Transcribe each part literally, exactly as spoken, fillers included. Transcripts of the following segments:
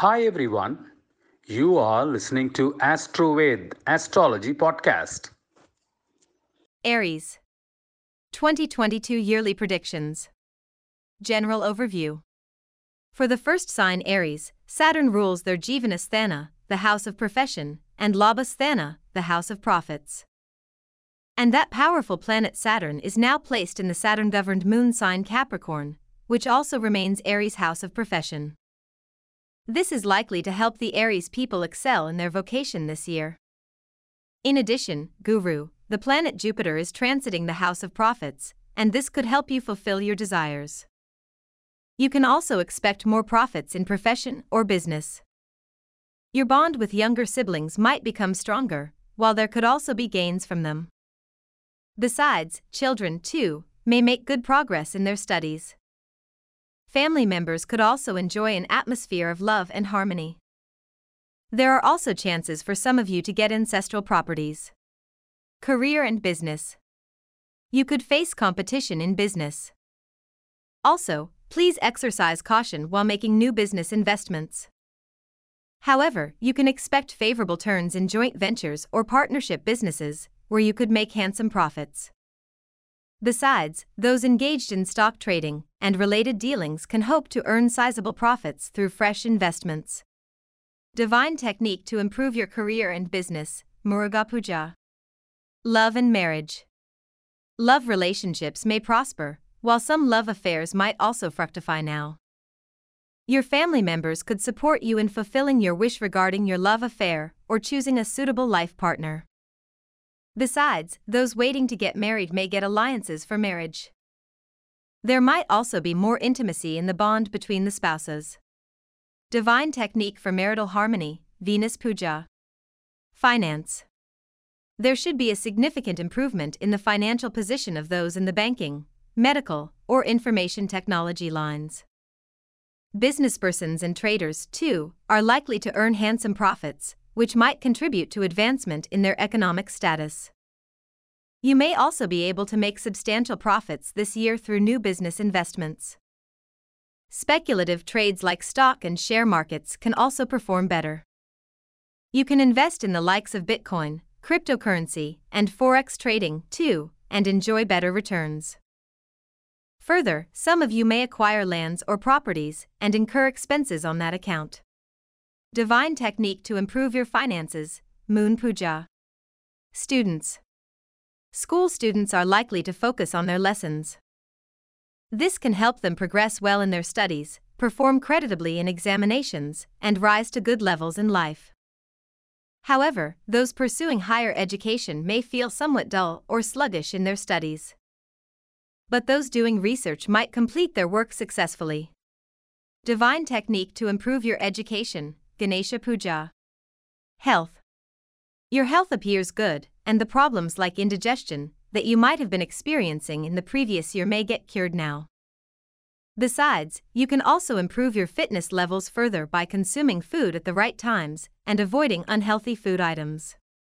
Hi everyone, you are listening to AstroVed Astrology Podcast. Aries. twenty twenty-two Yearly Predictions. General Overview. For the first sign Aries, Saturn rules their Jivanasthana, the house of profession, and Labhasthana, the house of profits. And that powerful planet Saturn is now placed in the Saturn-governed moon sign Capricorn, which also remains Aries' house of profession. This is likely to help the Aries people excel in their vocation this year. In addition, Guru, the planet Jupiter, is transiting the house of profits, and this could help you fulfill your desires. You can also expect more profits in profession or business. Your bond with younger siblings might become stronger, while there could also be gains from them. Besides, children, too, may make good progress in their studies. Family members could also enjoy an atmosphere of love and harmony. There are also chances for some of you to get ancestral properties. Career and business. You could face competition in business. Also, please exercise caution while making new business investments. However, you can expect favorable turns in joint ventures or partnership businesses, where you could make handsome profits. Besides, those engaged in stock trading and related dealings can hope to earn sizable profits through fresh investments. Divine technique to improve your career and business, Muruga Puja. Love and marriage. Love relationships may prosper, while some love affairs might also fructify now. Your family members could support you in fulfilling your wish regarding your love affair or choosing a suitable life partner. Besides, those waiting to get married may get alliances for marriage. There might also be more intimacy in the bond between the spouses. Divine technique for marital harmony, Venus Puja. Finance. There should be a significant improvement in the financial position of those in the banking, medical, or information technology lines. Businesspersons and traders, too, are likely to earn handsome profits, which might contribute to advancement in their economic status. You may also be able to make substantial profits this year through new business investments. Speculative trades like stock and share markets can also perform better. You can invest in the likes of Bitcoin, cryptocurrency, and Forex trading, too, and enjoy better returns. Further, some of you may acquire lands or properties and incur expenses on that account. Divine technique to improve your finances, Moon Puja. Students. School students are likely to focus on their lessons. This can help them progress well in their studies, perform creditably in examinations, and rise to good levels in life. However, those pursuing higher education may feel somewhat dull or sluggish in their studies. But those doing research might complete their work successfully. Divine technique to improve your education, Ganesha Puja. Health. Your health appears good, and the problems like indigestion that you might have been experiencing in the previous year may get cured now. Besides, you can also improve your fitness levels further by consuming food at the right times and avoiding unhealthy food items.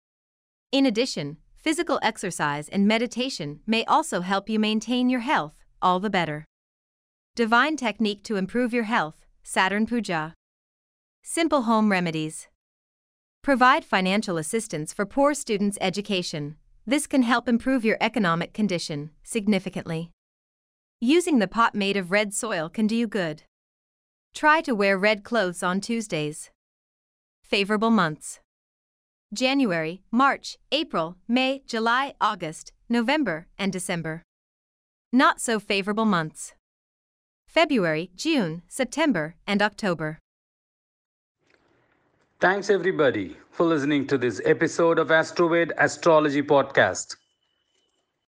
In addition, physical exercise and meditation may also help you maintain your health, all the better. Divine technique to improve your health, Saturn Puja. Simple home remedies. Provide financial assistance for poor students' education. This can help improve your economic condition significantly. Using the pot made of red soil can do you good. Try to wear red clothes on Tuesdays. Favorable months. January, March, April, May, July, August, November, and December. Not so favorable months. February, June, September, and October. Thanks everybody for listening to this episode of AstroVed Astrology Podcast.